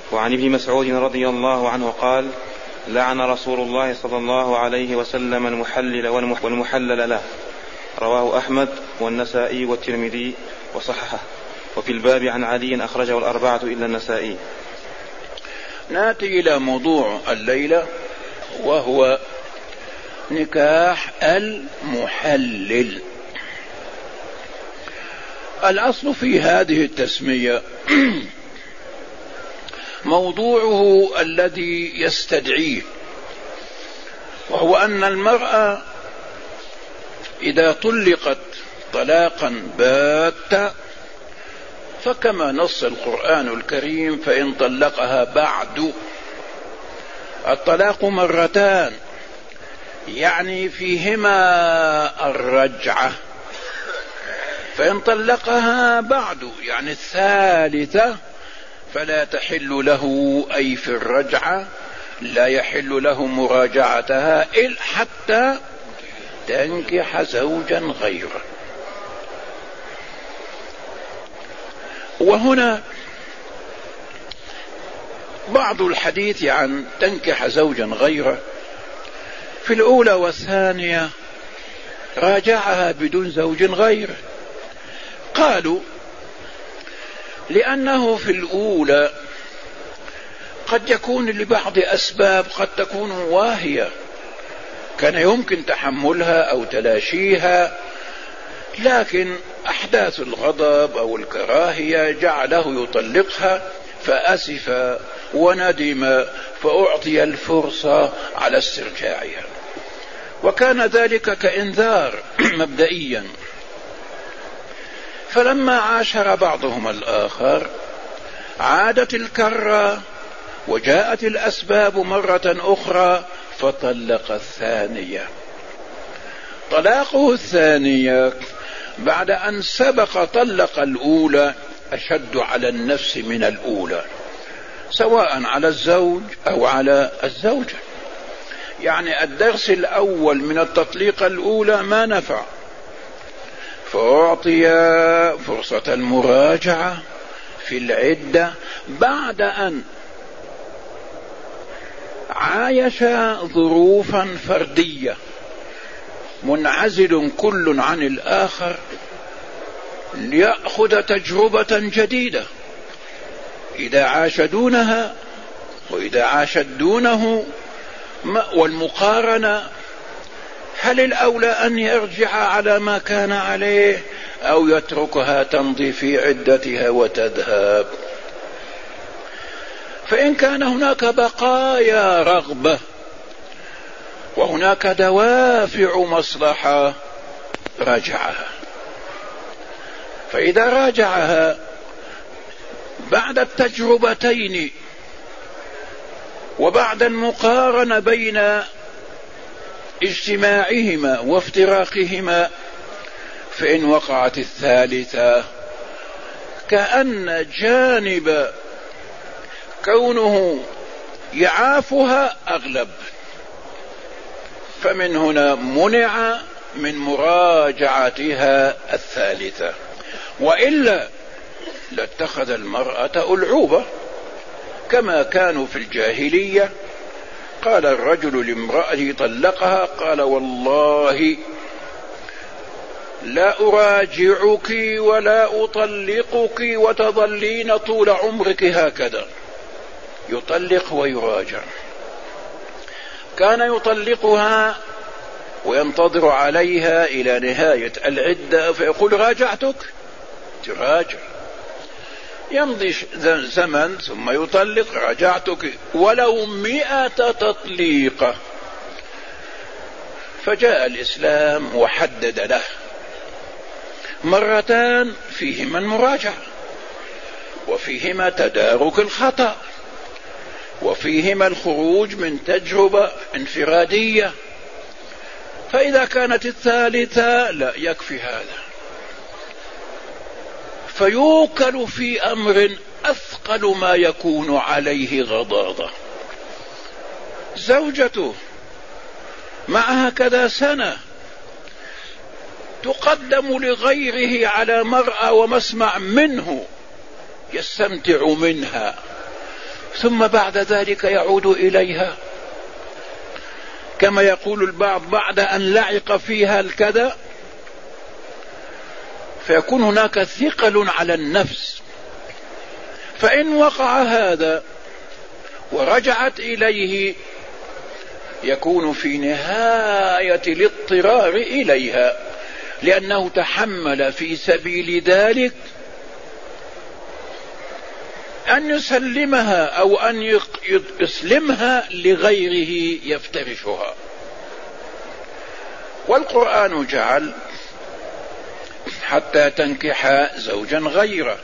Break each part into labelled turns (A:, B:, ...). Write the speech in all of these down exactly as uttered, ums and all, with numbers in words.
A: وعن ابن مسعود رضي الله عنه قال: لعن رسول الله صلى الله عليه وسلم المحلل والمحلل له. رواه أحمد والنسائي والترمذي وصححه. وفي الباب عن علي أخرجه الأربعة إلا النسائي.
B: نأتي إلى موضوع الليلة، وهو نكاح المحلل. الأصل في هذه التسمية موضوعه الذي يستدعيه، وهو أن المرأة إذا طلقت طلاقا باتا، فكما نص القرآن الكريم: فإن طلقها بعد. الطلاق مرتان، يعني فيهما الرجعة. فإن طلقها بعد يعني الثالثة فلا تحل له، أي في الرجعة لا يحل له مراجعتها إلا حتى تنكح زوجا غيره. وهنا بعض الحديث عن تنكح زوجا غيره. في الأولى والثانية راجعها بدون زوج غيره. قالوا لأنه في الأولى قد يكون لبعض أسباب قد تكون واهية، كان يمكن تحملها أو تلاشيها، لكن أحداث الغضب أو الكراهية جعله يطلقها، فأسف وندم فأعطي الفرصة على استرجاعها، وكان ذلك كإنذار مبدئيا. فلما عاشر بعضهم الآخر عادت الكرة وجاءت الأسباب مرة أخرى فطلق الثانية. طلاقه الثانية بعد أن سبق طلق الأولى أشد على النفس من الأولى، سواء على الزوج أو على الزوجة. يعني الدرس الأول من التطليق الأولى ما نفع، فأعطي فرصة المراجعة في العدة بعد أن عايش ظروفا فردية، منعزل كل عن الآخر ليأخذ تجربة جديدة. إذا عاش دونها وإذا عاشت دونه، والمقارنة، هل الأولى أن يرجع على ما كان عليه أو يتركها تمضي في عدتها وتذهب؟ فإن كان هناك بقايا رغبة وهناك دوافع مصلحة راجعها. فإذا راجعها بعد التجربتين وبعد المقارنة بين اجتماعهما وافتراقهما، فإن وقعت الثالثة كأن جانب كونه يعافها أغلب، فمن هنا منع من مراجعتها الثالثة، وإلا لاتخذ المرأة ألعوبة كما كانوا في الجاهلية. قال الرجل لامرأته طلقها، قال: والله لا أراجعك ولا أطلقك وتظلين طول عمرك هكذا. يطلق ويراجع. كان يطلقها وينتظر عليها إلى نهاية العدة فيقول: راجعتك، تراجع. يمضي زمن ثم يطلق: راجعتك، ولو مئة تطليقة. فجاء الإسلام وحدد له مرتان فيهما المراجعة، وفيهما تدارك الخطأ، وفيهما الخروج من تجربة انفرادية. فإذا كانت الثالثة لا يكفي هذا، فيوكل في أمر أثقل ما يكون عليه غضاضة. زوجته معها كذا سنة تقدم لغيره على مرأى ومسمع منه، يستمتع منها، ثم بعد ذلك يعود إليها كما يقول البعض بعد أن لعق فيها الكذا، فيكون هناك ثقل على النفس. فإن وقع هذا ورجعت إليه يكون في نهاية الاضطرار إليها، لأنه تحمل في سبيل ذلك أن يسلمها أو أن يسلمها لغيره يفترشها. والقرآن جعل حتى تنكح زوجا غيره،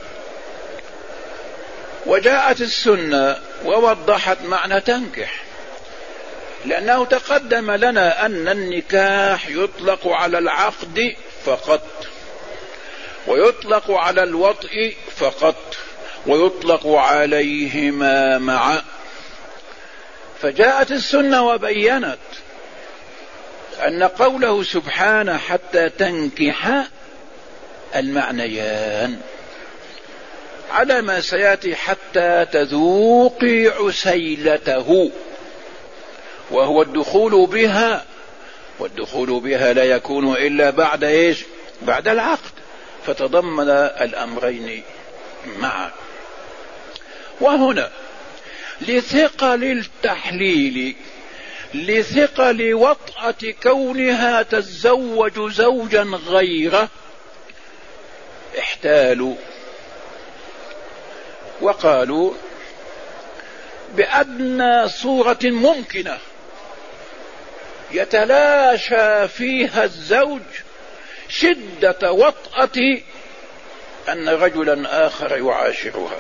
B: وجاءت السنة ووضحت معنى تنكح، لأنه تقدم لنا أن النكاح يطلق على العقد فقط، ويطلق على الوطء فقط، ويطلق عليهما معا. فجاءت السنة وبينت أن قوله سبحانه حتى تنكح المعنيان على ما سيأتي حتى تذوقي عسيلته، وهو الدخول بها، والدخول بها لا يكون إلا بعد إيش؟ بعد العقد، فتضمن الأمرين معا. وهنا لثقل التحليل، لثقل وطأة كونها تتزوج زوجا غيره، احتالوا وقالوا بأدنى صورة ممكنة يتلاشى فيها الزوج شدة وطأة أن رجلا آخر يعاشرها،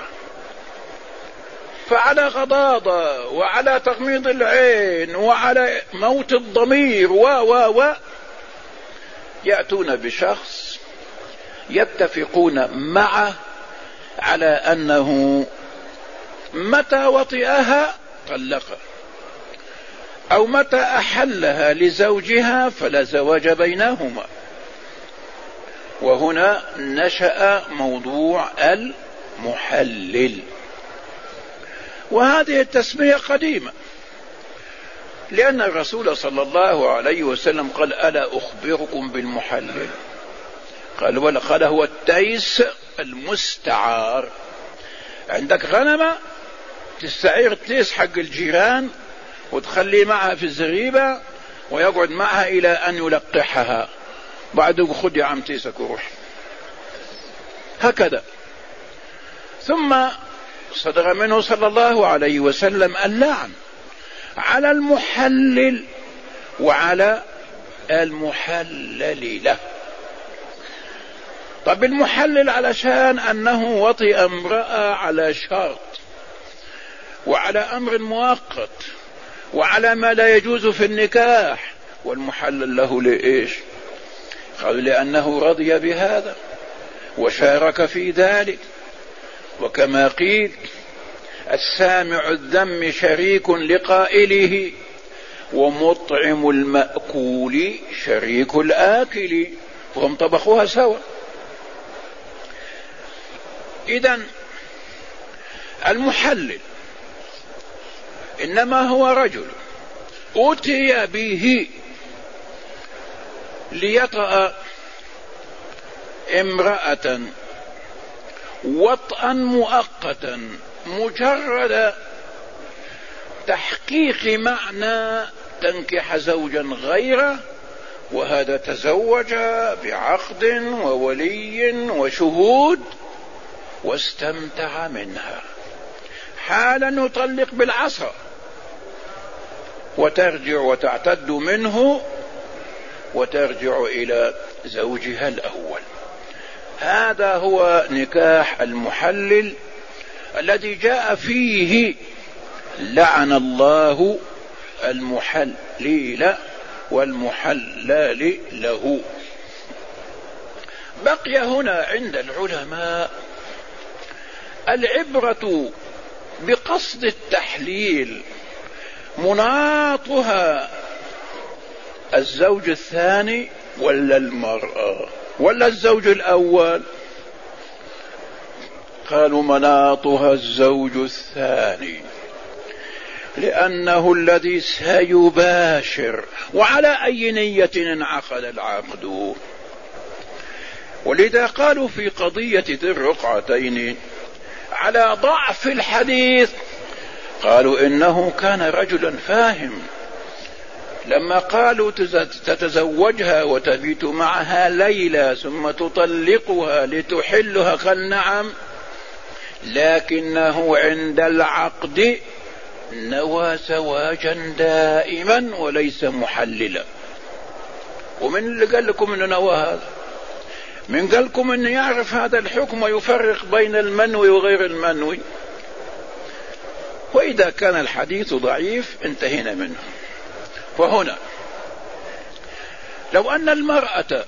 B: فعلى غضاضة وعلى تغميض العين وعلى موت الضمير و و و يأتون بشخص يتفقون معه على أنه متى وطئها طلقها، أو متى أحلها لزوجها فلا زواج بينهما. وهنا نشأ موضوع المحلل، وهذه التسمية قديمة، لأن الرسول صلى الله عليه وسلم قال ألا أخبركم بالمحلل؟ قال ولا، قال هو التيس المستعار. عندك غنمة تستعير تيس حق الجيران وتخلي معها في الزريبة ويقعد معها إلى أن يلقحها، بعد خذ يا عم تيسك وروح، هكذا. ثم صدر منه صلى الله عليه وسلم اللعن على المحلل وعلى المحلل له. طب المحلل علشان أنه وطئ امرأة على شرط وعلى أمر مؤقت وعلى ما لا يجوز في النكاح، والمحلل له لإيش؟ قالوا لأنه رضي بهذا وشارك في ذلك، وكما قيل السامع الذم شريك لقائله ومطعم المأكول شريك الآكل، وهم طبخوها سوا. إذن المحلل إنما هو رجل أتي به ليطأ امرأة وطئا مؤقتا مجرد تحقيق معنى تنكح زوجا غيره، وهذا تزوج بعقد وولي وشهود واستمتع منها، حالا يطلق بالعصا وترجع وتعتد منه وترجع إلى زوجها الأول. هذا هو نكاح المحلل الذي جاء فيه لعن الله المحلل والمحلل له. بقي هنا عند العلماء العبرة بقصد التحليل، مناطها الزوج الثاني ولا المرأة ولا الزوج الأول؟ قالوا مناطها الزوج الثاني، لأنه الذي سيباشر. وعلى أي نية انعقد العقد؟ ولذا قالوا في قضية ذي الرقعتين على ضعف الحديث، قالوا إنه كان رجلا فاهم. لما قالوا تتزوجها وتبيت معها ليلة ثم تطلقها لتحلها، قال نعم، لكنه عند العقد نوى زواجا دائما وليس محللا. ومن اللي قال لكم انه نوى هذا؟ من قال لكم انه يعرف هذا الحكم ويفرق بين المنوي وغير المنوي؟ وإذا كان الحديث ضعيف انتهينا منه. فهنا لو أن المرأة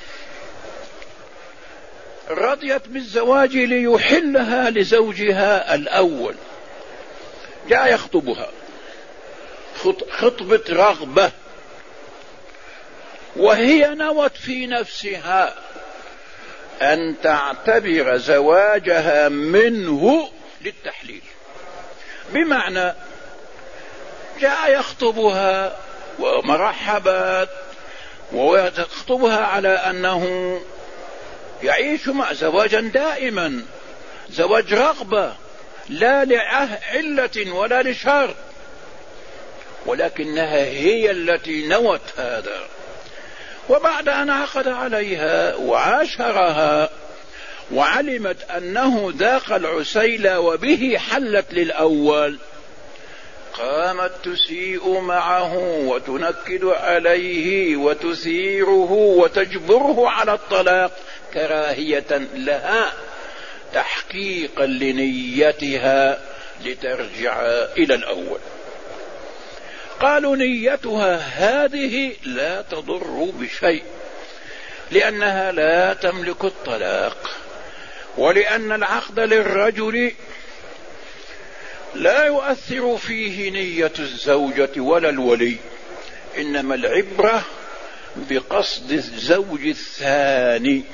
B: رضيت بالزواج ليحلها لزوجها الأول، جاء يخطبها خطبة رغبة، وهي نوت في نفسها أن تعتبر زواجها منه للتحليل، بمعنى جاء يخطبها ومرحبت ويخطبها على أنه يعيش مع زواجا دائما، زواج رغبة لا لعلة ولا لشرط، ولكنها هي التي نوت هذا. وبعد أن عقد عليها وعاشرها وعلمت أنه ذاق العسيلة وبه حلت للأول، قامت تسيء معه وتنكد عليه وتثيره وتجبره على الطلاق كراهية لها، تحقيقا لنيتها لترجع إلى الأول. قالوا نيتها هذه لا تضر بشيء، لأنها لا تملك الطلاق، ولأن العقد للرجل لا يؤثر فيه نية الزوجة ولا الولي، إنما العبرة بقصد الزوج الثاني.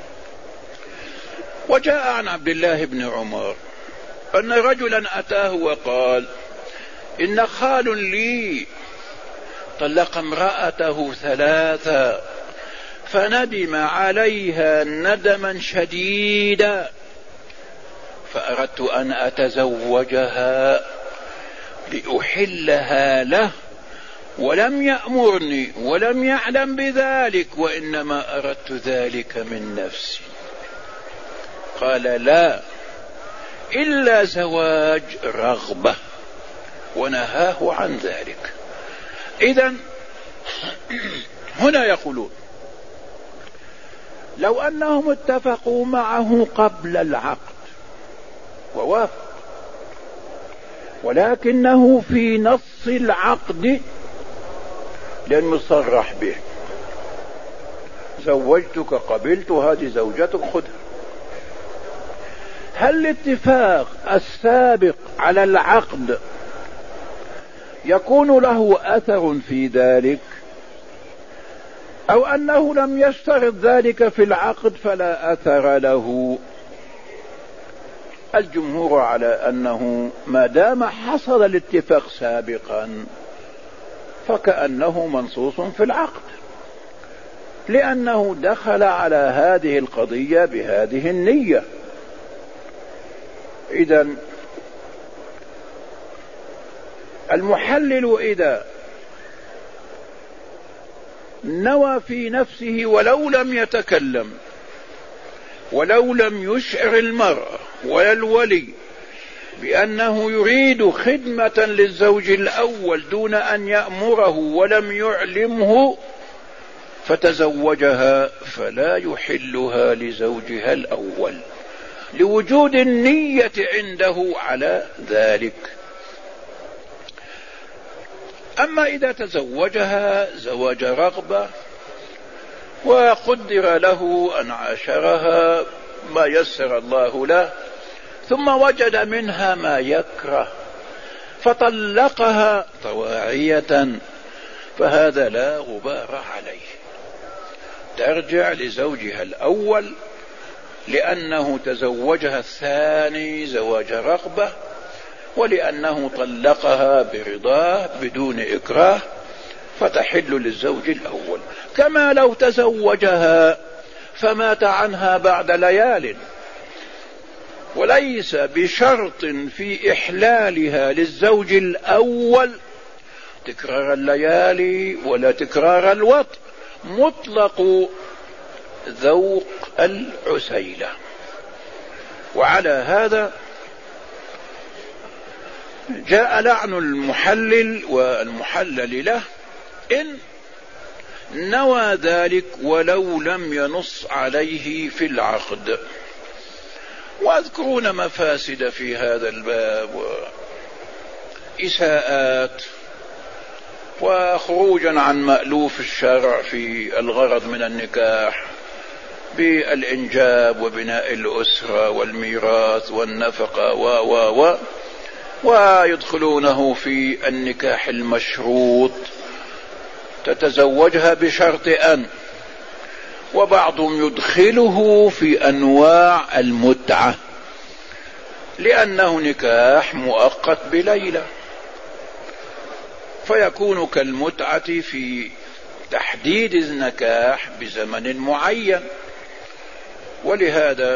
B: وجاء عن عبد الله بن عمر أن رجلا أتاه وقال إن خال لي طلق امرأته ثلاثا فندم عليها ندما شديدا، فأردت أن أتزوجها لأحلها له، ولم يأمرني ولم يعلم بذلك، وإنما أردت ذلك من نفسي. قال لا، إلا زواج رغبة، ونهاه عن ذلك. إذن هنا يقولون لو أنهم اتفقوا معه قبل العقد ووافق، ولكنه في نص العقد لن يصرح به، زوجتك قبلت هذه زوجتك خذها، هل الاتفاق السابق على العقد يكون له أثر في ذلك، أو أنه لم يشترط ذلك في العقد فلا أثر له؟ الجمهور على أنه ما دام حصل الاتفاق سابقا فكأنه منصوص في العقد، لأنه دخل على هذه القضية بهذه النية. إذن المحلل إذا نوى في نفسه ولو لم يتكلم ولو لم يشعر المرأة ولا الولي بأنه يريد خدمة للزوج الأول دون أن يأمره ولم يعلمه فتزوجها، فلا يحلها لزوجها الأول لوجود النية عنده على ذلك. أما إذا تزوجها زواج رغبة وقدر له أن عاشرها ما يسر الله له، ثم وجد منها ما يكره فطلقها طواعية، فهذا لا غبار عليه، ترجع لزوجها الأول لأنه تزوجها الثاني زواج رغبة، ولأنه طلقها برضاه بدون إكراه فتحل للزوج الأول، كما لو تزوجها فمات عنها بعد ليال، وليس بشرط في إحلالها للزوج الأول تكرار الليالي ولا تكرار الوطء، مطلق ذوق العسيلة. وعلى هذا جاء لعن المحلل والمحلل له إن نوى ذلك ولو لم ينص عليه في العقد. وأذكرون مفاسد في هذا الباب وإساءات وخروجا عن مألوف الشرع في الغرض من النكاح بالإنجاب وبناء الأسرة والميراث والنفقة و و و ويدخلونه في النكاح المشروط تتزوجها بشرط أن، وبعضهم يدخله في أنواع المتعة لأنه نكاح مؤقت بليلة، فيكون كالمتعة في تحديد النكاح بزمن معين. ولهذا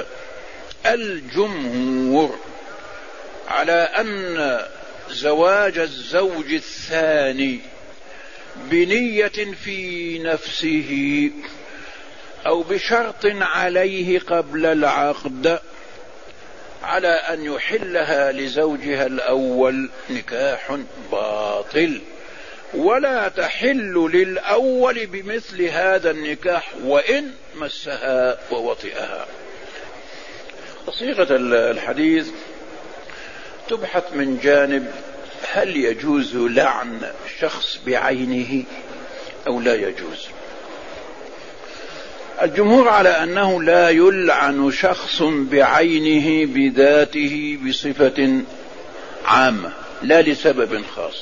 B: الجمهور على أن زواج الزوج الثاني بنية في نفسه أو بشرط عليه قبل العقد على أن يحلها لزوجها الأول نكاح باطل، ولا تحل للأول بمثل هذا النكاح وإن مسها ووطئها. صيغة الحديث تبحث من جانب هل يجوز لعن شخص بعينه أو لا يجوز. الجمهور على أنه لا يلعن شخص بعينه بذاته بصفة عامة لا لسبب خاص،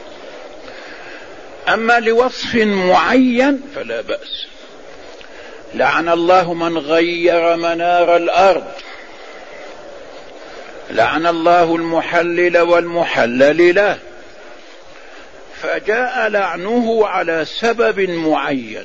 B: أما لوصف معين فلا بأس. لعن الله من غير منار الأرض، لعن الله المحلل والمحلل له، فجاء لعنه على سبب معين.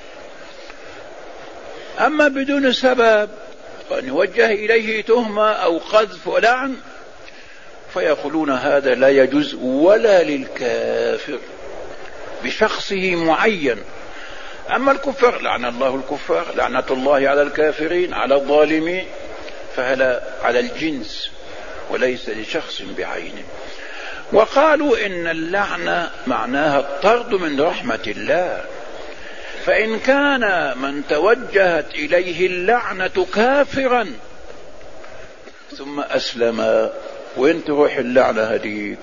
B: أما بدون سبب أن يوجه إليه تهمة أو قذف ولعن فيقولون هذا لا يجوز ولا للكافر بشخصه معين. أما الكفار لعن الله الكفار، لعنة الله على الكافرين على الظالمين، فهذا على الجنس وليس لشخص بعينه. وقالوا إن اللعنة معناها الطرد من رحمة الله، فإن كان من توجهت إليه اللعنة كافرا ثم أسلم وين تروح اللعنة هديك؟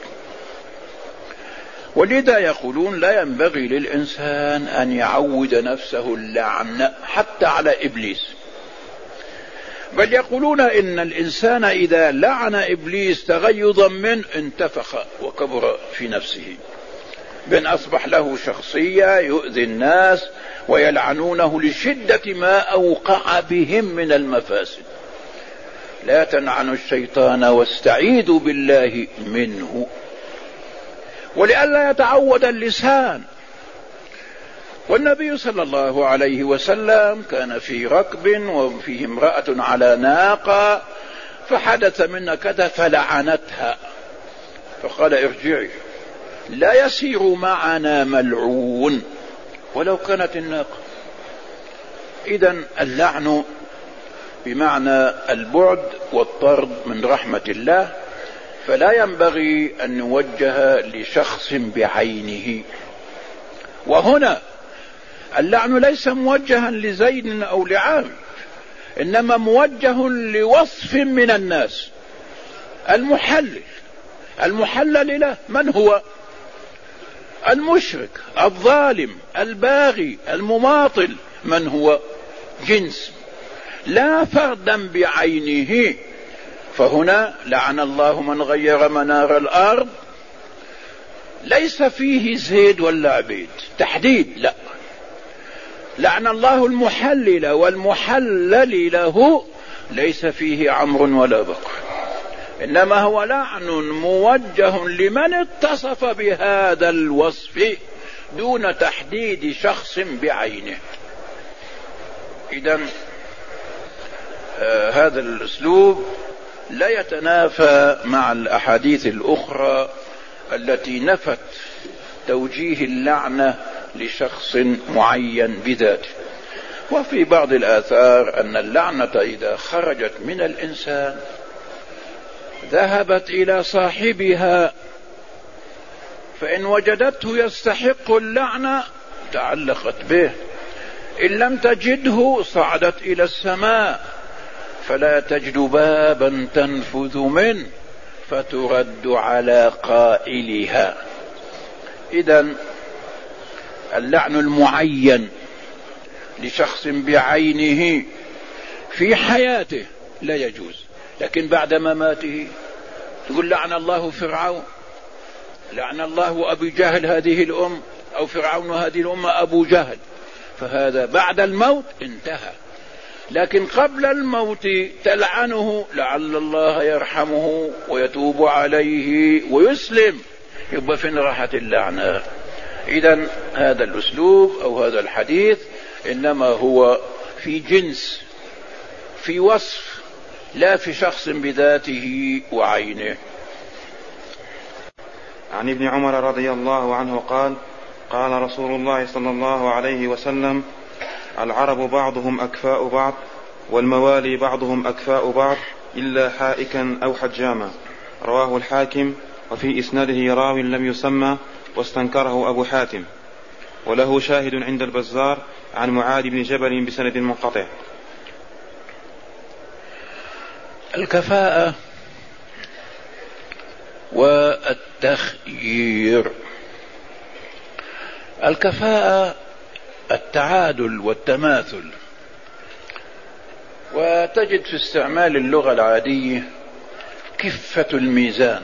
B: ولذا يقولون لا ينبغي للإنسان أن يعود نفسه اللعنة حتى على إبليس، بل يقولون إن الإنسان إذا لعن إبليس تغيظا منه انتفخ وكبر في نفسه، بأن أصبح له شخصية يؤذي الناس ويلعنونه لشدة ما أوقع بهم من المفاسد. لا تلعنوا الشيطان واستعيذوا بالله منه. ولئلا يتعود اللسان. والنبي صلى الله عليه وسلم كان في ركب وفيه امرأة على ناقة فحدث منها كذا فلعنتها، فقال ارجعي لا يسير معنا ملعون ولو كانت الناقة. إذن اللعن بمعنى البعد والطرد من رحمة الله، فلا ينبغي أن نوجه لشخص بعينه. وهنا اللعن ليس موجها لزيد أو لعامر، إنما موجه لوصف من الناس. المحلل المحلل له من هو؟ المشرك الظالم الباغي المماطل. من هو؟ جنس لا فردا بعينه. فهنا لعن الله من غير منار الأرض ليس فيه زيد ولا عبيد تحديد، لا، لعن الله المحلل والمحلل له ليس فيه عمرو ولا بكر، إنما هو لعن موجه لمن اتصف بهذا الوصف دون تحديد شخص بعينه. إذن آه هذا الأسلوب لا يتنافى مع الأحاديث الأخرى التي نفت توجيه اللعنة لشخص معين بذاته. وفي بعض الآثار أن اللعنة إذا خرجت من الإنسان ذهبت إلى صاحبها، فإن وجدته يستحق اللعنة تعلقت به، إن لم تجده صعدت إلى السماء، فلا تجد بابا تنفذ منه فترد على قائلها. إذن اللعن المعين لشخص بعينه في حياته لا يجوز، لكن بعد مماته تقول لعن الله فرعون، لعن الله أبي جهل هذه الأم، أو فرعون هذه الأمة أبو جهل، فهذا بعد الموت انتهى. لكن قبل الموت تلعنه لعل الله يرحمه ويتوب عليه ويسلم، يبقى فين راحت اللعنة؟ إذن هذا الأسلوب أو هذا الحديث إنما هو في جنس، في وصف، لا في شخص بذاته وعينه.
A: عن ابن عمر رضي الله عنه قال: قال رسول الله صلى الله عليه وسلم: العرب بعضهم أكفاء بعض، والموالي بعضهم أكفاء بعض، إلا حائكا أو حجاما. رواه الحاكم، وفي إسناده راو لم يسمى واستنكره أبو حاتم، وله شاهد عند البزار عن معاذ بن جبل بسند منقطع.
B: الكفاءة والتخيير. الكفاءة التعادل والتماثل، وتجد في استعمال اللغة العادية كفة الميزان،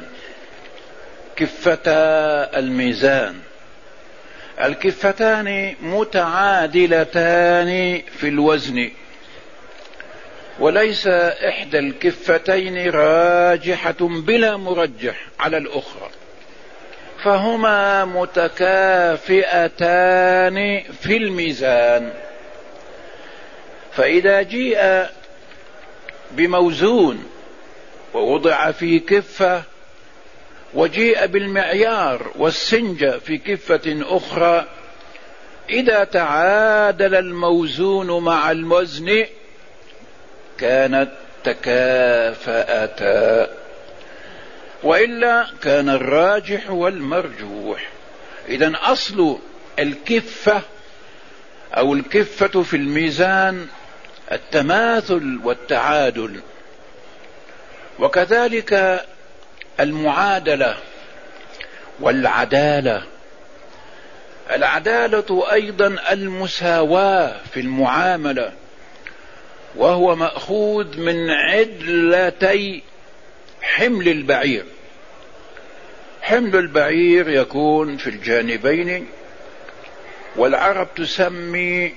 B: كفتا الميزان. الكفتان متعادلتان في الوزن، وليس إحدى الكفتين راجحة بلا مرجح على الأخرى، فهما متكافئتان في الميزان. فإذا جيء بموزون ووضع في كفة، وجيء بالمعيار والسنجة في كفة أخرى، إذا تعادل الموزون مع الوزن كانت تكافأتا، وإلا كان الراجح والمرجوح. إذن أصل الكفة أو الكفة في الميزان التماثل والتعادل، وكذلك المعادلة والعدالة. العدالة أيضا المساواة في المعاملة، وهو مأخوذ من عدلتي حمل البعير. حمل البعير يكون في الجانبين، والعرب تسمي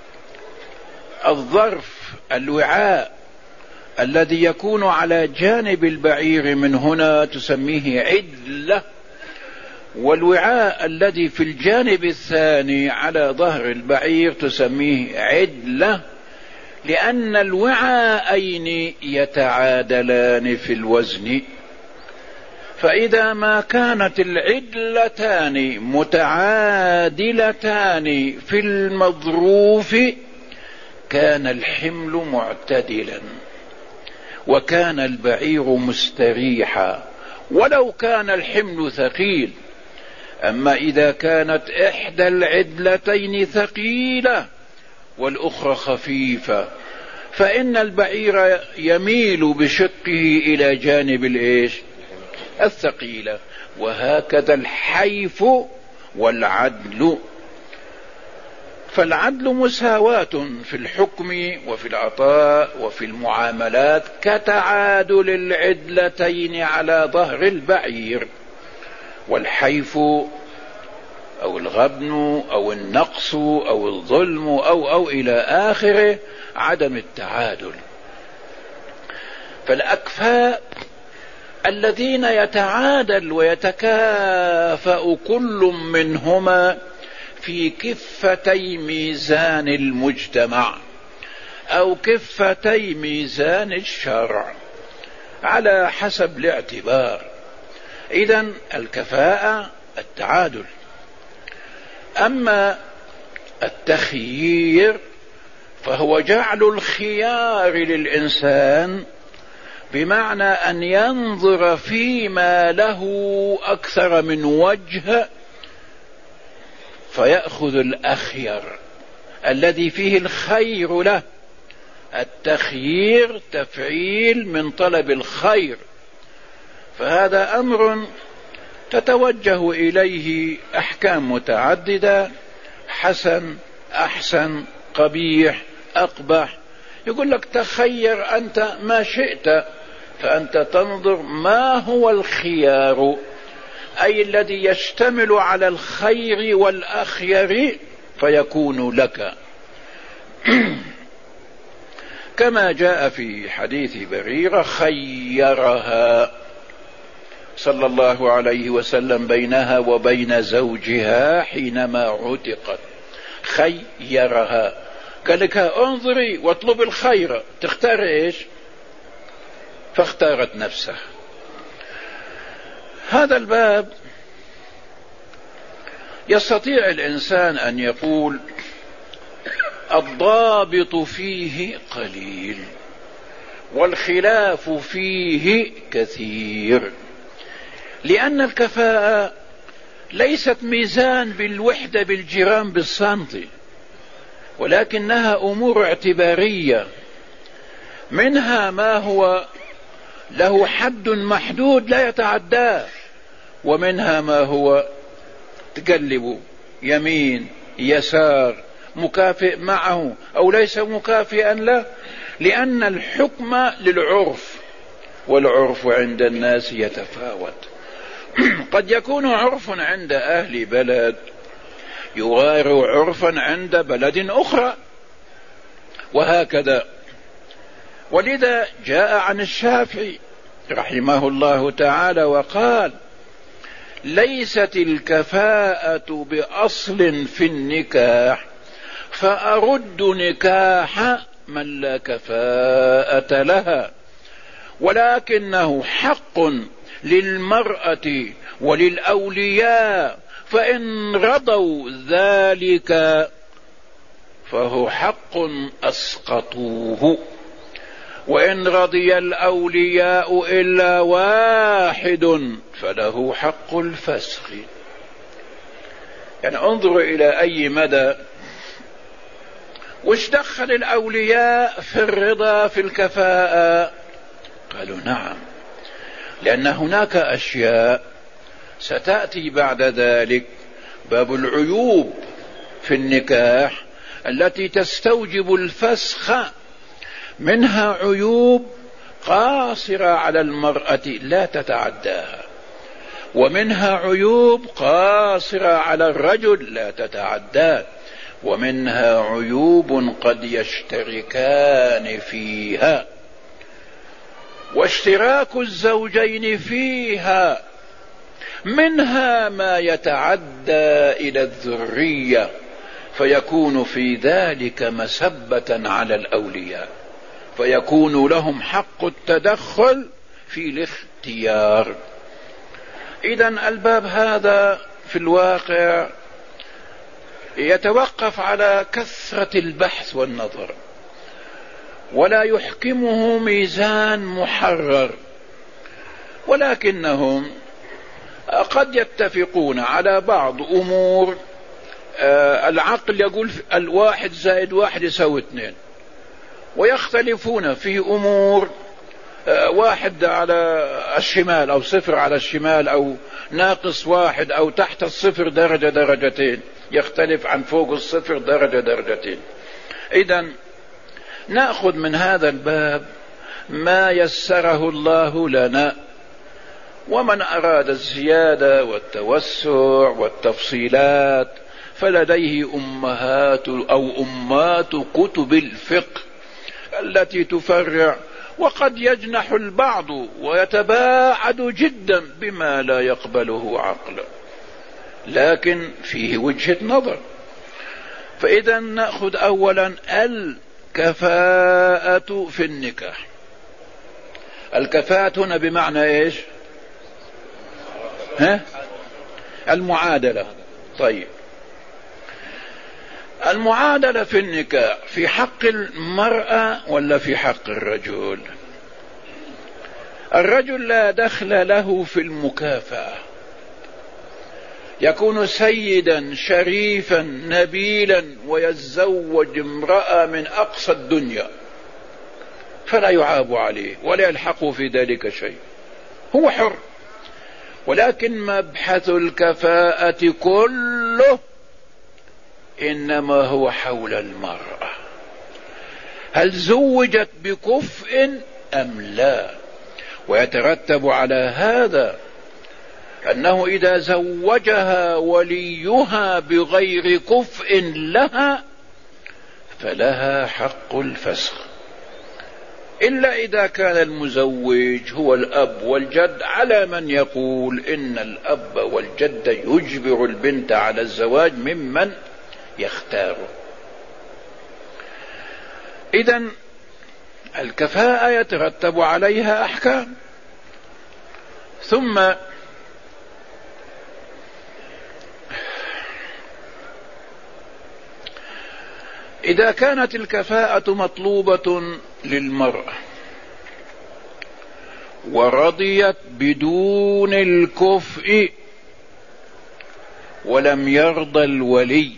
B: الظرف الوعاء الذي يكون على جانب البعير من هنا تسميه عدلة، والوعاء الذي في الجانب الثاني على ظهر البعير تسميه عدلة، لأن الوعاءين يتعادلان في الوزن. فإذا ما كانت العدلتان متعادلتان في المظروف كان الحمل معتدلا، وكان البعير مستريحا ولو كان الحمل ثقيل. أما إذا كانت إحدى العدلتين ثقيلة والأخرى خفيفة، فإن البعير يميل بشقه إلى جانب الإيش؟ الثقيلة. وهكذا الحيف والعدل. فالعدل مساواة في الحكم وفي العطاء وفي المعاملات كتعادل العدلتين على ظهر البعير. والحيف أو الغبن أو النقص أو الظلم أو أو إلى آخره عدم التعادل. فالأكفاء الذين يتعادل ويتكافأ كل منهما في كفتي ميزان المجتمع أو كفتي ميزان الشرع على حسب الاعتبار. إذن الكفاءة التعادل. أما التخيير فهو جعل الخيار للإنسان، بمعنى أن ينظر فيما له أكثر من وجه فيأخذ الأخير الذي فيه الخير له. التخيير تفعيل من طلب الخير، فهذا أمر تتوجه إليه أحكام متعددة: حسن، أحسن، قبيح، أقبح. يقول لك تخير أنت ما شئت، فأنت تنظر ما هو الخيار، أي الذي يشتمل على الخير والأخير فيكون لك. كما جاء في حديث بريرة: خيرها صلى الله عليه وسلم بينها وبين زوجها حينما عتقت. خيرها، قال لك انظري واطلب الخير، تختار ايش؟ فاختارت نفسها. هذا الباب يستطيع الإنسان أن يقول الضابط فيه قليل والخلاف فيه كثير، لأن الكفاءة ليست ميزان بالوحدة بالجرام بالسنتي، ولكنها أمور اعتبارية، منها ما هو له حد محدود لا يتعداه، ومنها ما هو تقلب يمين يسار، مكافئ معه أو ليس مكافئا له، لأن الحكم للعرف، والعرف عند الناس يتفاوت. قد يكون عرف عند أهل بلد يغاير عرفا عند بلد أخرى، وهكذا. ولذا جاء عن الشافعي رحمه الله تعالى وقال: ليست الكفاءة بأصل في النكاح، فأرد نكاح من لا كفاءة لها، ولكنه حق للمرأة وللأولياء، فإن رضوا ذلك فهو حق أسقطوه، وإن رضي الأولياء إلا واحد فله حق الفسخ. يعني انظروا إلى أي مدى وش دخل الأولياء في الرضا في الكفاءة؟ قالوا نعم، لأن هناك أشياء ستأتي بعد ذلك، باب العيوب في النكاح التي تستوجب الفسخ، منها عيوب قاصرة على المرأة لا تتعداها، ومنها عيوب قاصرة على الرجل لا تتعداه، ومنها عيوب قد يشتركان فيها، واشتراك الزوجين فيها منها ما يتعدى إلى الذرية، فيكون في ذلك مسبة على الأولياء، فيكون لهم حق التدخل في الاختيار. إذن الباب هذا في الواقع يتوقف على كثرة البحث والنظر، ولا يحكمه ميزان محرر، ولكنهم قد يتفقون على بعض أمور. آه العقل يقول الواحد زائد واحد يساوي اثنين، ويختلفون في أمور آه واحد على الشمال أو صفر على الشمال أو ناقص واحد أو تحت الصفر درجة درجتين، يختلف عن فوق الصفر درجة درجتين. إذن نأخذ من هذا الباب ما يسره الله لنا، ومن أراد الزيادة والتوسع والتفصيلات فلديه أمهات أو أمات كتب الفقه التي تفرع وقد يجنح البعض ويتباعد جدا بما لا يقبله عقله، لكن فيه وجهة نظر. فإذا نأخذ أولا الكفاءة في النكاح. الكفاءة هنا بمعنى إيش؟ ها؟ المعادلة. طيب، المعادلة في النكاح في حق المرأة ولا في حق الرجل؟ الرجل لا دخل له في المكافأة، يكون سيدا شريفا نبيلا ويتزوج امرأة من أقصى الدنيا فلا يعاب عليه ولا يلحق في ذلك شيء، هو حر. ولكن مبحث الكفاءة كله إنما هو حول المرأة، هل زوجت بكفء أم لا؟ ويترتب على هذا أنه إذا زوجها وليها بغير كفء لها فلها حق الفسخ، إلا إذا كان المزوج هو الأب والجد، على من يقول إن الأب والجد يجبر البنت على الزواج ممن يختاره. إذن الكفاءة يترتب عليها أحكام. ثم إذا كانت الكفاءة مطلوبة للمرأة ورضيت بدون الكفء ولم يرضى الولي،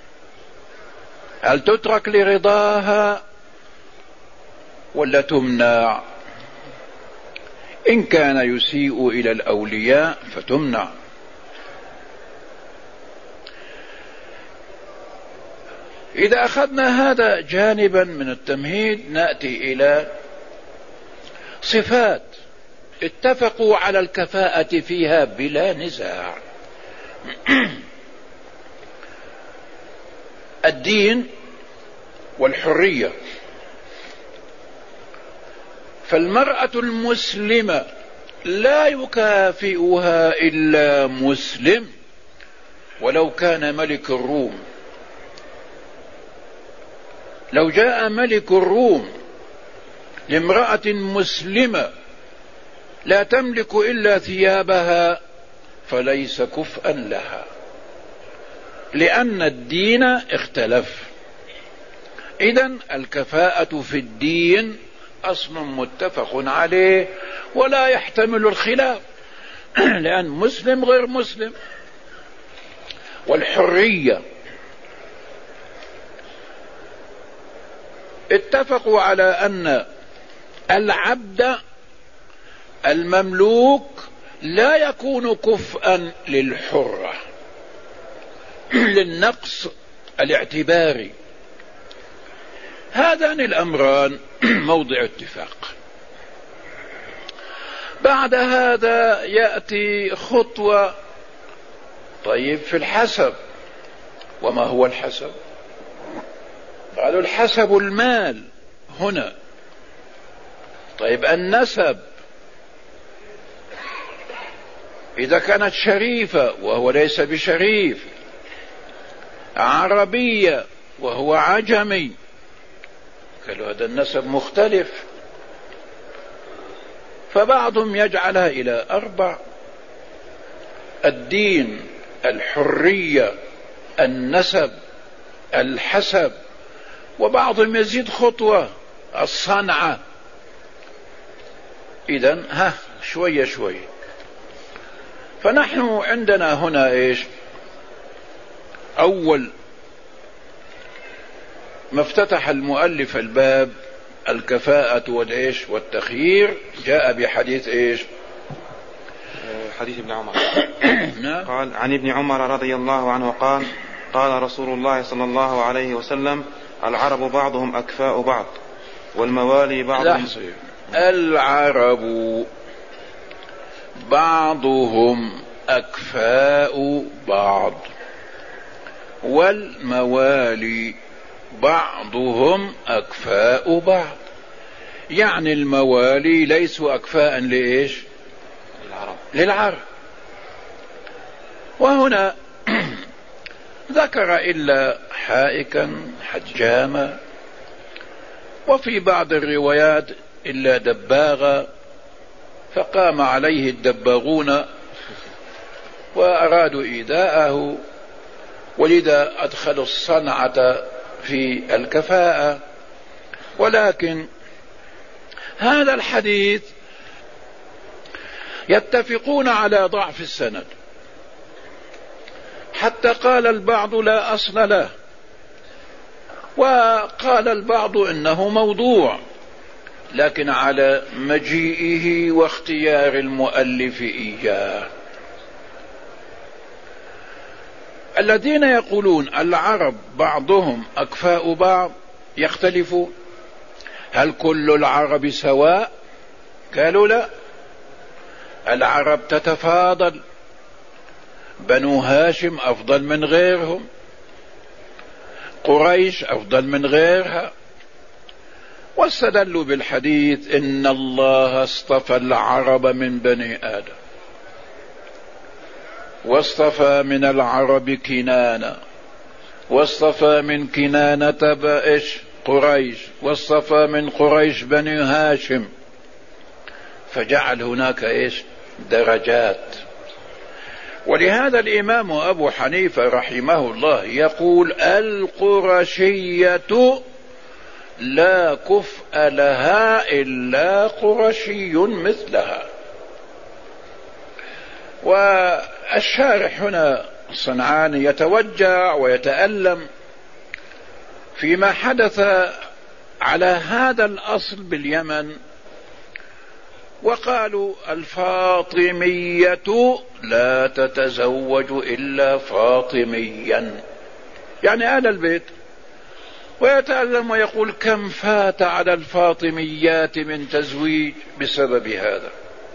B: هل تترك لرضاها ولا تمنع؟ إن كان يسيء إلى الأولياء فتمنع. إذا أخذنا هذا جانبا من التمهيد نأتي إلى صفات اتفقوا على الكفاءة فيها بلا نزاع. الدين والحرية. فالمرأة المسلمة لا يكافئها إلا مسلم ولو كان ملك الروم. لو جاء ملك الروم لامرأة مسلمة لا تملك إلا ثيابها فليس كفءا لها، لأن الدين اختلف. إذن الكفاءة في الدين أصل متفق عليه ولا يحتمل الخلاف، لأن مسلم غير مسلم. والحرية اتفقوا على أن العبد المملوك لا يكون كفءا للحرة للنقص الاعتباري. هذان الأمران موضع اتفاق. بعد هذا يأتي خطوة. طيب، في الحسب، وما هو الحسب؟ قالوا الحسب المال هنا. طيب، النسب إذا كانت شريفة وهو ليس بشريف، عربية وهو عجمي، قالوا هذا النسب مختلف. فبعضهم يجعلها إلى أربع: الدين، الحرية، النسب، الحسب. وبعضهم يزيد خطوة: الصنعة. إذن ها شوية شوية. فنحن عندنا هنا إيش؟ أول ما افتتح المؤلف الباب الكفاءة والإيش والتخيير جاء بحديث إيش؟
A: حديث ابن عمر. قال: عن ابن عمر رضي الله عنه قال: قال رسول الله صلى الله عليه وسلم: العرب بعضهم أكفاء بعض والموالي بعضهم.
B: العرب بعضهم أكفاء بعض والموالي بعضهم أكفاء بعض. يعني الموالي ليسوا أكفاء لإيش؟
A: للعرب.
B: للعرب. وهنا ذكر إلا حائكا حجاما، وفي بعض الروايات إلا دباغا، فقام عليه الدباغون وأرادوا إيذاءه، ولذا أدخلوا الصنعة في الكفاءة. ولكن هذا الحديث يتفقون على ضعف السند، حتى قال البعض لا أصل له، وقال البعض إنه موضوع، لكن على مجيئه واختيار المؤلف إياه. الذين يقولون العرب بعضهم أكفاء بعض يختلفون. هل كل العرب سواء؟ قالوا لا، العرب تتفاضل، بنو هاشم أفضل من غيرهم، قريش أفضل من غيرها، واستدلوا بالحديث إن الله اصطفى العرب من بني آدم، واصطفى من العرب كنانة، واصطفى من كنانة بائش قريش، واصطفى من قريش بني هاشم، فجعل هناك إيش؟ درجات. ولهذا الإمام أبو حنيفة رحمه الله يقول القرشية لا كفء لها إلا قرشي مثلها. والشارح هنا الصنعاني يتوجع ويتألم فيما حدث على هذا الأصل باليمن، وقالوا الفاطمية لا تتزوج إلا فاطميا، يعني آل البيت، ويتألم ويقول كم فات على الفاطميات من تزويج بسبب هذا.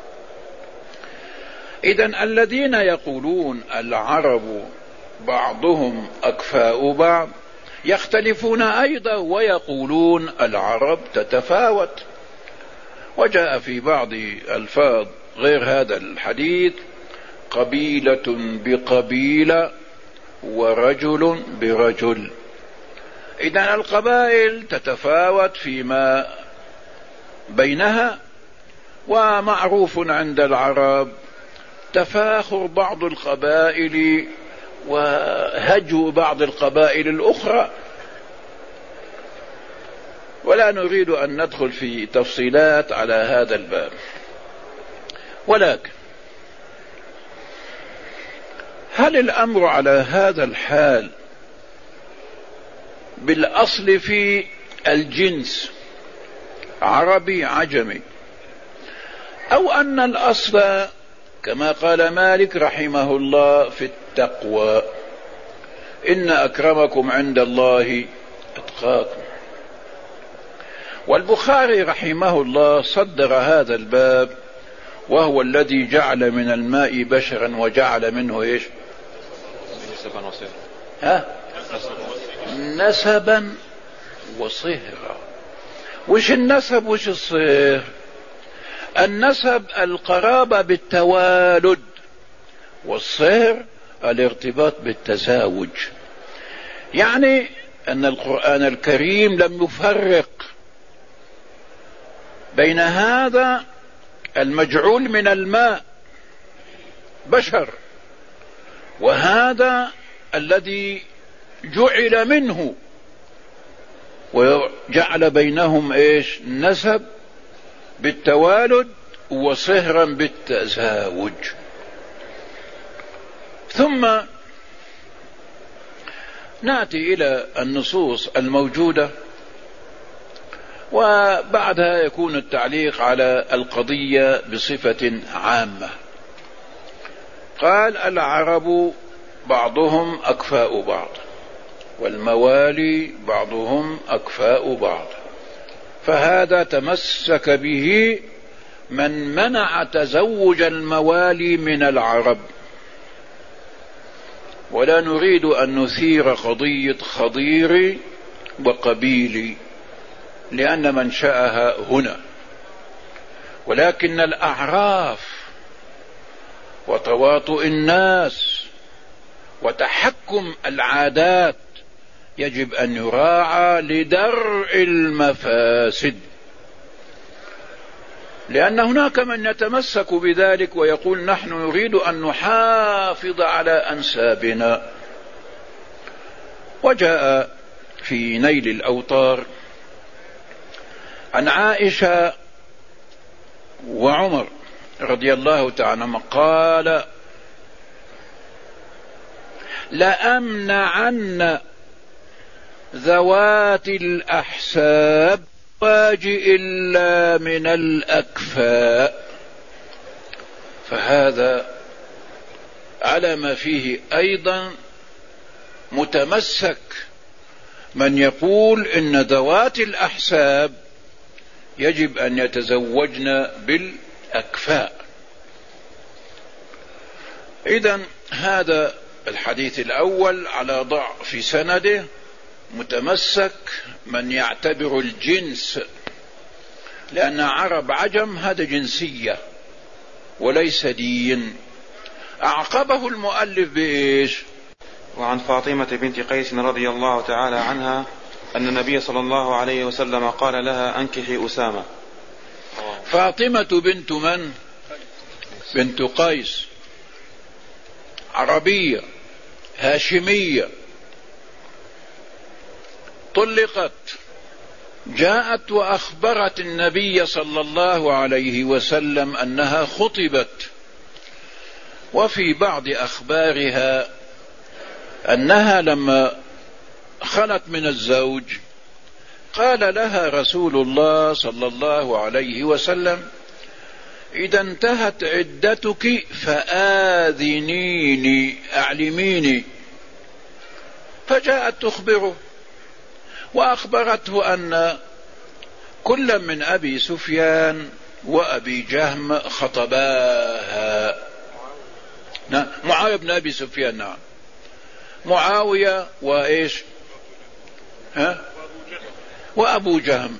B: إذن الذين يقولون العرب بعضهم أكفاء بعض يختلفون أيضا، ويقولون العرب تتفاوت. وجاء في بعض الفاظ غير هذا الحديث قبيلة بقبيلة ورجل برجل. إذن القبائل تتفاوت فيما بينها، ومعروف عند العرب تفاخر بعض القبائل وهجو بعض القبائل الأخرى، ولا نريد أن ندخل في تفصيلات على هذا الباب. ولكن هل الأمر على هذا الحال بالأصل في الجنس عربي عجمي، أو أن الأصل كما قال مالك رحمه الله في التقوى إن أكرمكم عند الله أتقاكم؟ والبخاري رحمه الله صدر هذا الباب، وهو الذي جعل من الماء بشرا وجعل منه ايش؟
A: نسبا وصهرا.
B: ها؟ نسبا وصهرا. وش النسب وش الصهر؟ النسب القرابة بالتوالد، والصهر الارتباط بالتزاوج. يعني أن القرآن الكريم لم يفرق بين هذا المجعول من الماء بشر وهذا الذي جعل منه، وجعل بينهم ايش؟ نسب بالتوالد وصهرا بالتزاوج. ثم نأتي إلى النصوص الموجودة، وبعدها يكون التعليق على القضية بصفة عامة. قال العرب بعضهم أكفاء بعض، والموالي بعضهم أكفاء بعض، فهذا تمسك به من منع تزوج الموالي من العرب. ولا نريد أن نثير قضية خضيري وقبيلي، لأن منشأها هنا، ولكن الأعراف وتواطؤ الناس وتحكم العادات يجب أن يراعى لدرء المفاسد، لأن هناك من يتمسك بذلك ويقول نحن نريد أن نحافظ على أنسابنا. وجاء في نيل الأوطار عن عائشة وعمر رضي الله تعالى عنهما قال لأمنعن ذوات الأحساب واجئ إلا من الأكفاء. فهذا على ما فيه أيضا متمسك من يقول إن ذوات الأحساب يجب أن يتزوجن بالأكفاء. إذن هذا الحديث الأول على ضعف سنده متمسك من يعتبر الجنس، لأن عرب عجم هذا جنسية وليس دين. أعقبه المؤلف بإيش؟
A: وعن فاطمة بنت قيس رضي الله تعالى عنها أن النبي صلى الله عليه وسلم قال لها أنكحي أسامة.
B: فاطمة بنت من؟ بنت قيس، عربية هاشمية، طلقت، جاءت وأخبرت النبي صلى الله عليه وسلم أنها خطبت. وفي بعض أخبارها أنها لما خلت من الزوج قال لها رسول الله صلى الله عليه وسلم إذا انتهت عدتك فآذنيني، أعلميني. فجاءت تخبره وأخبرته أن كل من أبي سفيان وأبي جهم خطباها. نعم، معاوية بن أبي سفيان، نعم، معاوية وإيش ها وأبو جهم.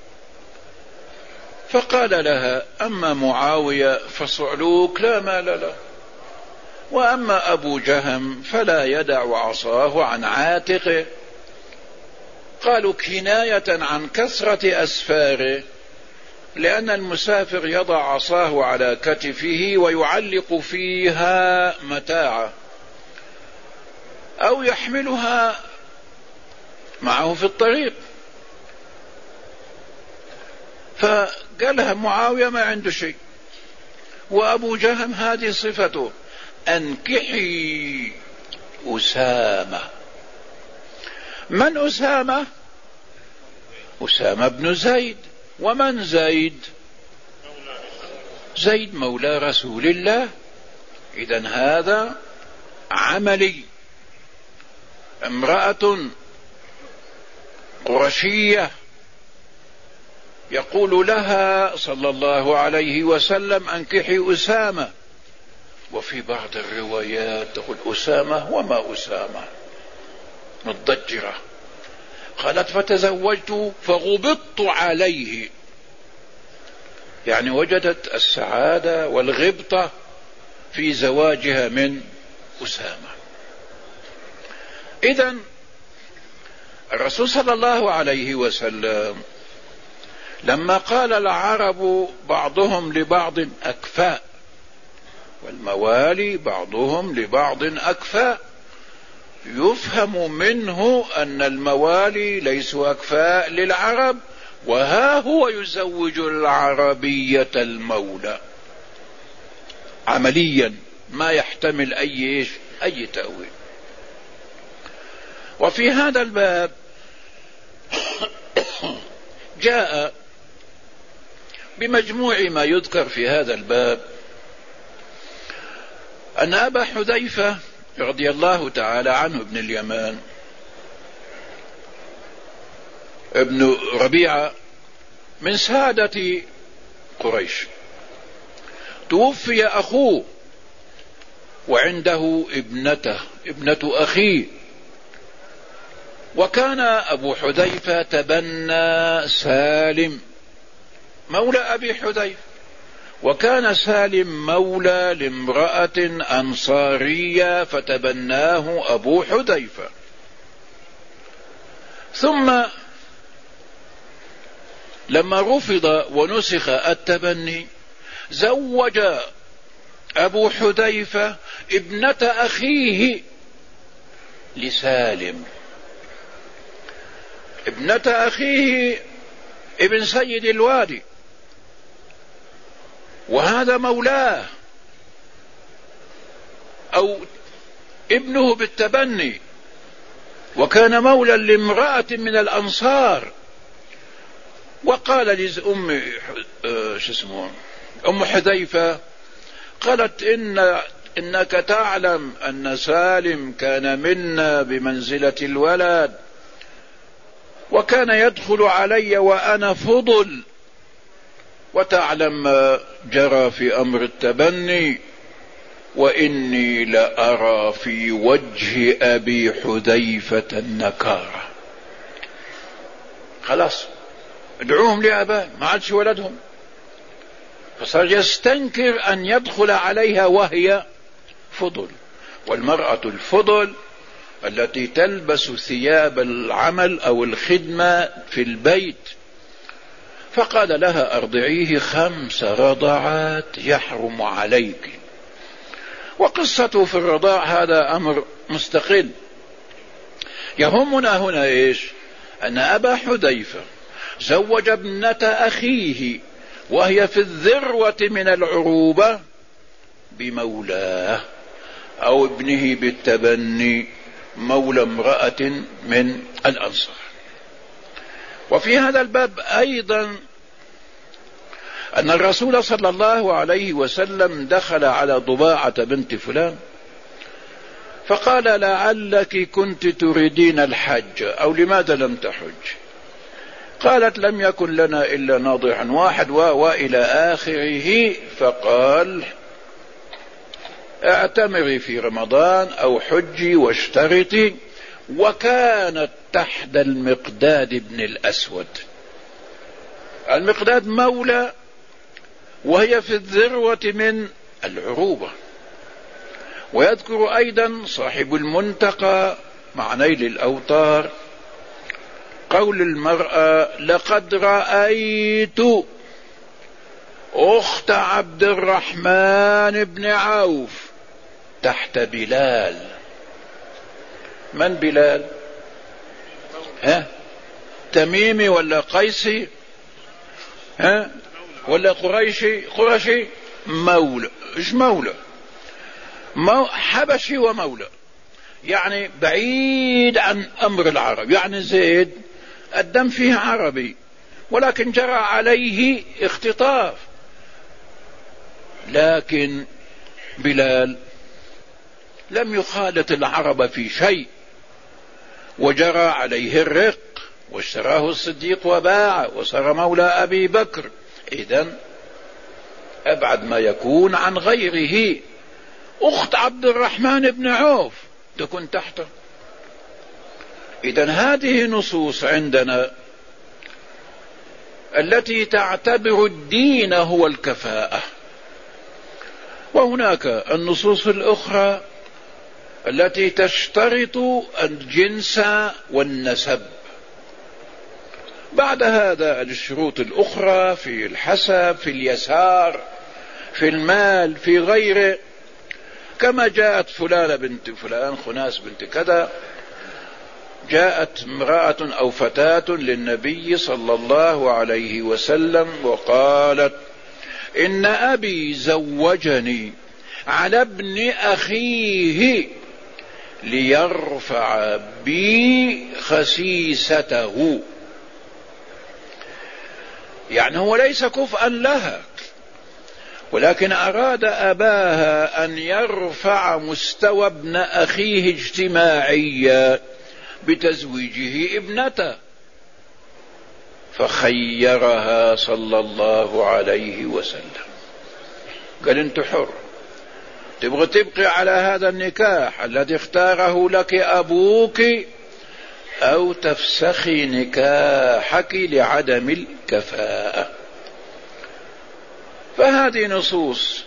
B: فقال لها أما معاوية فصعلوك لا مال له، وأما أبو جهم فلا يدع عصاه عن عاتقه. قالوا كناية عن كثرة أسفاره، لأن المسافر يضع عصاه على كتفه ويعلق فيها متاعه أو يحملها معه في الطريق. فقالها معاوية ما عنده شيء، وأبو جهم هذه صفته، أنكحي أسامة. من أسامة؟ أسامة بن زيد. ومن زيد؟ زيد مولى رسول الله. إذن هذا عملي. امرأة قرشية يقول لها صلى الله عليه وسلم أنكحي أسامة. وفي بعض الروايات تقول أسامة وما أسامة، متضجرة. قالت فتزوجت فغبطت عليه، يعني وجدت السعادة والغبطة في زواجها من أسامة. إذن الرسول صلى الله عليه وسلم لما قال العرب بعضهم لبعض أكفاء، والموالي بعضهم لبعض أكفاء، يفهم منه أن الموالي ليسوا أكفاء للعرب، وها هو يزوج العربية المولى عمليا، ما يحتمل أي أي تأويل. وفي هذا الباب جاء بمجموع ما يذكر في هذا الباب أن أبا حذيفة رضي الله تعالى عنه ابن اليمان ابن ربيعة من سادة قريش توفي أخوه وعنده ابنته ابنة أخيه، وكان أبو حذيفة تبنى سالم مولى أبي حذيفة، وكان سالم مولى لامرأة أنصارية فتبناه أبو حذيفة. ثم لما رفض ونسخ التبني زوج أبو حذيفة ابنة أخيه لسالم، ابنة أخيه ابن سيد الوادي، وهذا مولاه أو ابنه بالتبني، وكان مولى لامرأة من الأنصار. وقال لأم شو اسمه أم حذيفة، قالت إن إنك تعلم أن سالم كان منا بمنزلة الولد، وكان يدخل علي وأنا فضل، وتعلم ما جرى في أمر التبني، وإني لأرى في وجه أبي حذيفة النكارة. خلاص ادعوهم لآبائهم، ما عادش ولدهم، فصار يستنكر أن يدخل عليها وهي فضل. والمرأة الفضل التي تلبس ثياب العمل أو الخدمة في البيت، فقال لها أرضعيه خمس رضعات يحرم عليك. وقصته في الرضاع هذا أمر مستقل. يهمنا هنا إيش؟ أن أبا حذيفة زوج ابنة أخيه وهي في الذروة من العروبة بمولاه أو ابنه بالتبني مولى امرأة من الأنصار. وفي هذا الباب أيضا أن الرسول صلى الله عليه وسلم دخل على ضباعة بنت فلان فقال لعلك كنت تريدين الحج أو لماذا لم تحج؟ قالت لم يكن لنا إلا ناضح واحد وإلى آخره. فقال اعتمري في رمضان أو حجي واشترطي. وكانت تحت المقداد بن الأسود. المقداد مولى وهي في الذروة من العروبة. ويذكر أيضا صاحب المنتقى مع نيل الأوطار قول المرأة لقد رأيت أخت عبد الرحمن بن عوف تحت بلال. من بلال؟ ها؟ تميمي ولا قيسي؟ ها؟ ولا قريشي؟ قرشي؟ مولى. ايش مولى؟ مو حبشي ومولى، يعني بعيد عن أمر العرب. يعني زيد الدم فيه عربي ولكن جرى عليه اختطاف، لكن بلال لم يخالط العرب في شيء وجرى عليه الرق واشتراه الصديق وباع وصار مولى أبي بكر. إذن أبعد ما يكون عن غيره. أخت عبد الرحمن بن عوف تكون تحته. إذن هذه نصوص عندنا التي تعتبر الدين هو الكفاءة، وهناك النصوص الأخرى التي تشترط الجنس والنسب. بعد هذا الشروط الأخرى في الحسب، في اليسار، في المال، في غيره، كما جاءت فلانة بنت فلان خناس بنت كذا، جاءت امرأة أو فتاة للنبي صلى الله عليه وسلم وقالت إن أبي زوجني على ابن أخيه ليرفع بي خسيسته. يعني هو ليس كفءا لها، ولكن أراد أباها أن يرفع مستوى ابن أخيه اجتماعيا بتزويجه ابنته، فخيرها صلى الله عليه وسلم. قال انت حر، تبغى تبقي على هذا النكاح الذي اختاره لك أبوك أو تفسخي نكاحك لعدم الكفاءة. فهذه نصوص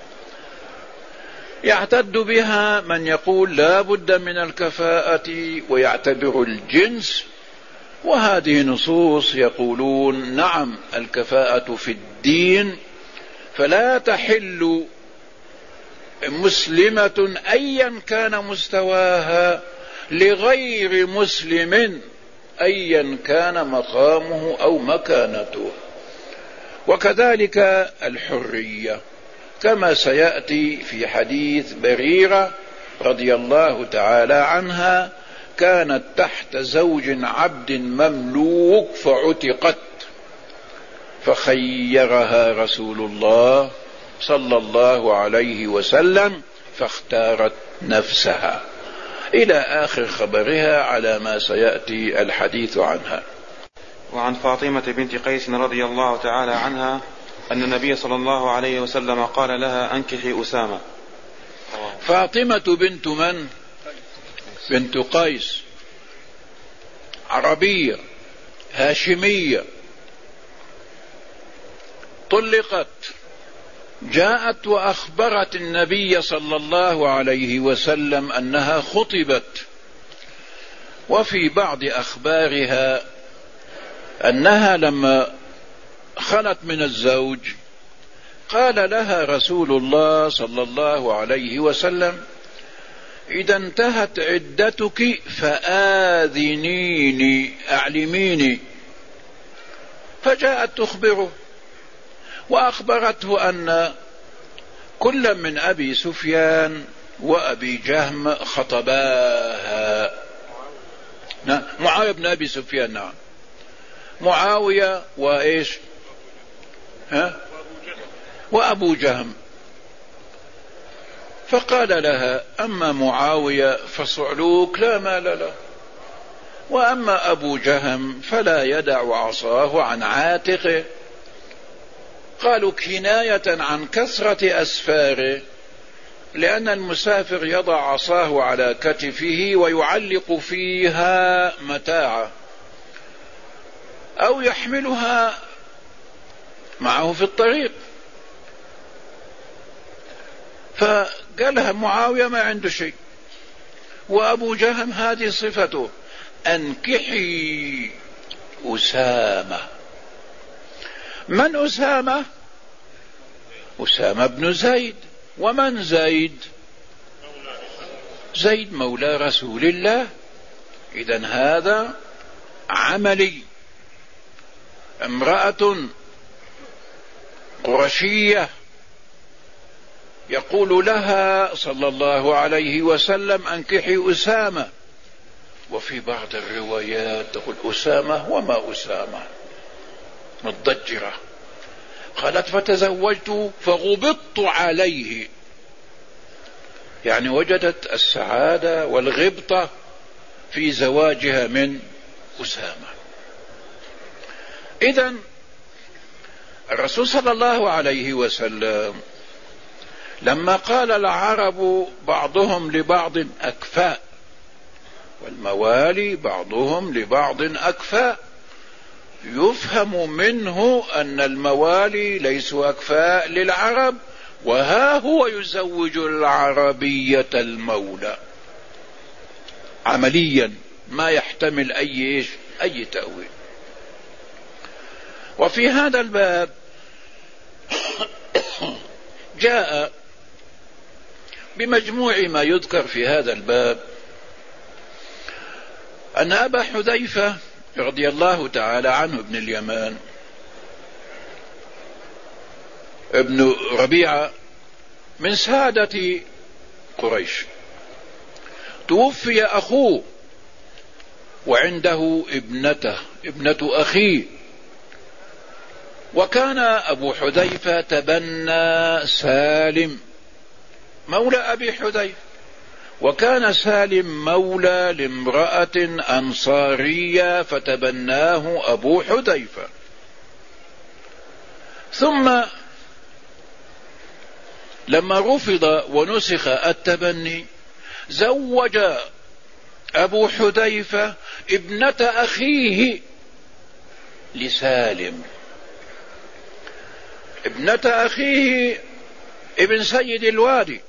B: يعتد بها من يقول لا بد من الكفاءة ويعتبر الجنس، وهذه نصوص يقولون نعم الكفاءة في الدين، فلا تحل مسلمة أيا كان مستواها لغير مسلم أيا كان مقامه أو مكانته. وكذلك الحرية كما سيأتي في حديث بريرة رضي الله تعالى عنها، كانت تحت زوج عبد مملوك فعتقت فخيرها رسول الله صلى الله عليه وسلم فاختارت نفسها، إلى آخر خبرها على ما سيأتي الحديث عنها.
A: وعن فاطمة بنت قيس رضي الله تعالى عنها أن النبي صلى الله عليه وسلم قال لها أنكحي أسامة.
B: فاطمة بنت من؟ بنت قيس، عربية هاشمية، طلقت، جاءت وأخبرت النبي صلى الله عليه وسلم أنها خطبت، وفي بعض أخبارها أنها لما خلت من الزوج قال لها رسول الله صلى الله عليه وسلم إذا انتهت عدتك فآذنيني، أعلميني. فجاءت تخبره وأخبرته أن كل من أبي سفيان وأبي جهم خطباها. نعم، معاوية بن أبي سفيان، نعم، معاوية وإيش ها وأبو جهم. فقال لها أما معاوية فصعلوك لا مال له، وأما أبو جهم فلا يدع عصاه عن عاتقه. قالوا كناية عن كثرة أسفاره، لأن المسافر يضع عصاه على كتفه ويعلق فيها متاعه أو يحملها معه في الطريق. فقالها معاوية ما عنده شيء، وأبو جهم هذه صفته، أنكحي أسامة. من أسامة؟ أسامة بن زيد. ومن زيد؟ زيد مولى رسول الله. إذن هذا عملي. امرأة قرشية يقول لها صلى الله عليه وسلم أنكحي أسامة، وفي بعض الروايات تقول أسامة وما أسامة، متضجرة. قالت فتزوجت فغبطت عليه، يعني وجدت السعادة والغبطة في زواجها من أسامة. إذن الرسول صلى الله عليه وسلم لما قال العرب بعضهم لبعض أكفاء، والموالي بعضهم لبعض أكفاء، يفهم منه أن الموالي ليسوا أكفاء للعرب، وها هو يزوج العربية المولى عمليا، ما يحتمل أي أي تأويل. وفي هذا الباب جاء بمجموع ما يذكر في هذا الباب أن أبا حذيفة رضي الله تعالى عنه ابن اليمان ابن ربيعة من سادة قريش، توفي أخوه وعنده ابنته ابنة أخيه، وكان أبو حذيفة تبنى سالم مولى أبي حذيفة، وكان سالم مولى لامرأة أنصارية فتبناه أبو حذيفة. ثم لما رفض ونسخ التبني زوج أبو حذيفة ابنة أخيه لسالم، ابنة أخيه ابن سيد الوادي،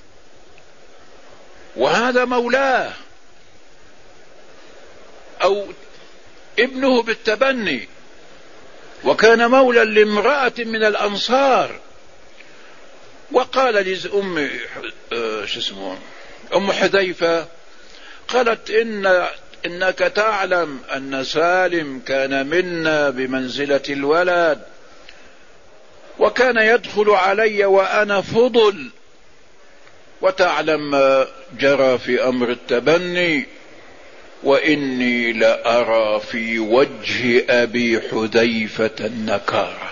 B: وهذا مولاه أو ابنه بالتبني، وكان مولى لامرأة من الأنصار. وقال لأم شو اسمه أم حذيفة، قالت إن إنك تعلم أن سالم كان منا بمنزلة الولد، وكان يدخل علي وأنا فضل، وتعلم ما جرى في أمر التبني، وإني لأرى في وجه أبي حذيفة النكارة.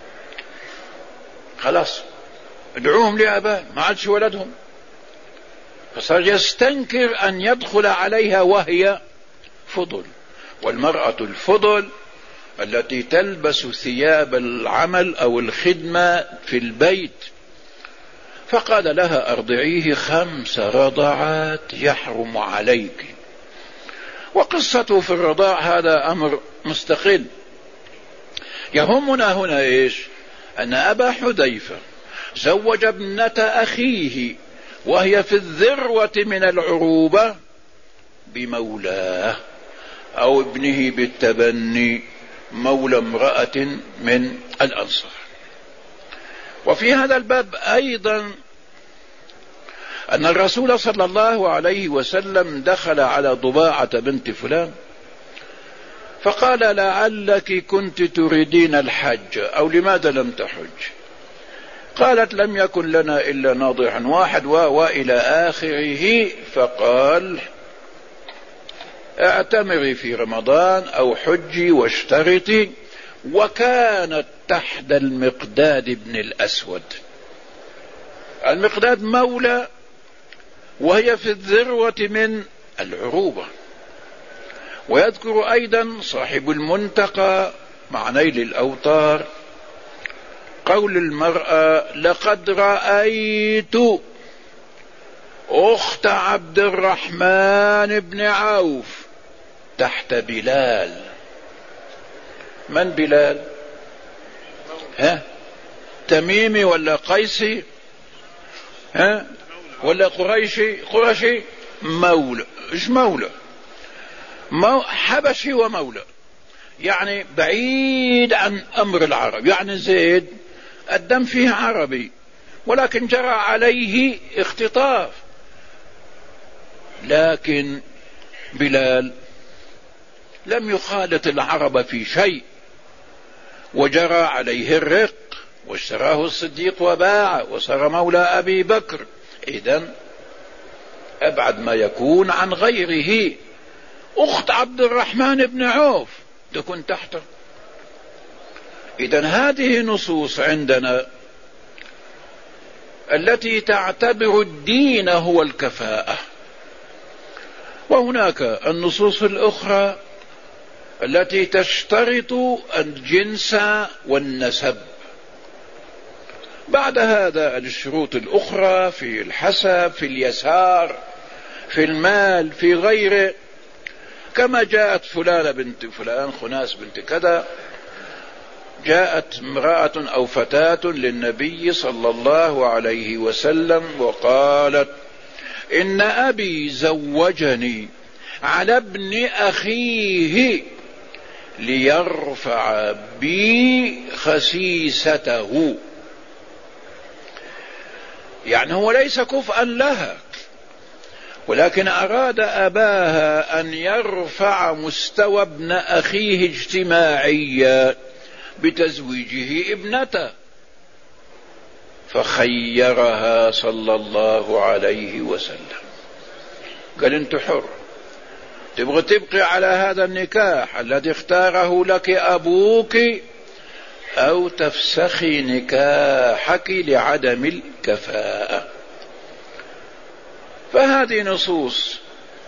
B: خلاص ادعوهم لآباء، ما عادش ولدهم، فصار يستنكر أن يدخل عليها وهي فضل. والمرأة الفضل التي تلبس ثياب العمل أو الخدمة في البيت، فقال لها أرضعيه خمس رضعات يحرم عليك. وقصته في الرضاع هذا أمر مستقل. يهمنا هنا إيش؟ أن أبا حذيفة زوج ابنة أخيه وهي في الذروة من العروبة بمولاه أو ابنه بالتبني مولى امرأة من الأنصار. وفي هذا الباب أيضا أن الرسول صلى الله عليه وسلم دخل على ضباعة بنت فلان فقال لعلك كنت تريدين الحج أو لماذا لم تحج؟ قالت لم يكن لنا إلا ناضح واحد وإلى آخره. فقال اعتمري في رمضان أو حجي واشترطي. وكانت تحت المقداد بن الأسود. المقداد مولى وهي في الذروة من العروبة. ويذكر أيضا صاحب المنتقى مع نيل الأوطار قول المرأة لقد رأيت أخت عبد الرحمن بن عوف تحت بلال. من بلال؟ ها تميمي ولا قيسي ها ولا قريشي؟ قرشي مولى. ايش مولى؟ مو حبشي ومولى، يعني بعيد عن امر العرب. يعني زيد الدم فيه عربي ولكن جرى عليه اختطاف، لكن بلال لم يخالط العرب في شيء وجرى عليه الرق واشتراه الصديق وباع وصار مولى أبي بكر. إذن أبعد ما يكون عن غيره. أخت عبد الرحمن بن عوف تكون تحته. إذن هذه نصوص عندنا التي تعتبر الدين هو الكفاءة، وهناك النصوص الأخرى التي تشترط الجنس والنسب. بعد هذا الشروط الأخرى في الحسب، في اليسار، في المال، في غيره، كما جاءت فلانة بنت فلان خناس بنت كذا، جاءت امرأة أو فتاة للنبي صلى الله عليه وسلم وقالت إن أبي زوجني على ابن أخيه ليرفع بي خسيسته. يعني هو ليس كفءا لها، ولكن أراد أباها أن يرفع مستوى ابن أخيه اجتماعيا بتزويجه ابنته، فخيرها صلى الله عليه وسلم. قال انت حر، تبغى تبقي على هذا النكاح الذي اختاره لك أبوك أو تفسخي نكاحك لعدم الكفاءة. فهذه نصوص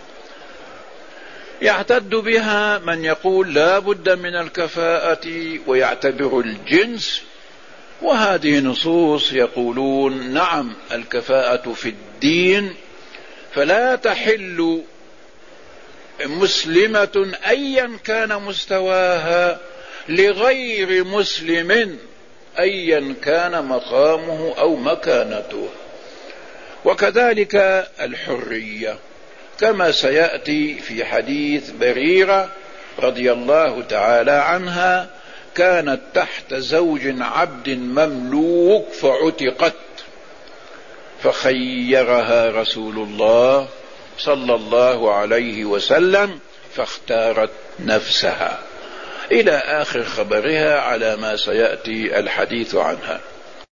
B: يعتد بها من يقول لا بد من الكفاءة ويعتبر الجنس، وهذه نصوص يقولون نعم الكفاءة في الدين، فلا تحل مسلمة أيا كان مستواها لغير مسلم أيا كان مقامه أو مكانته. وكذلك الحرية كما سيأتي في حديث بريرة رضي الله تعالى عنها، كانت تحت زوج عبد مملوك فعتقت فخيرها رسول الله صلى الله عليه وسلم فاختارت نفسها، إلى آخر خبرها على ما سيأتي الحديث عنها.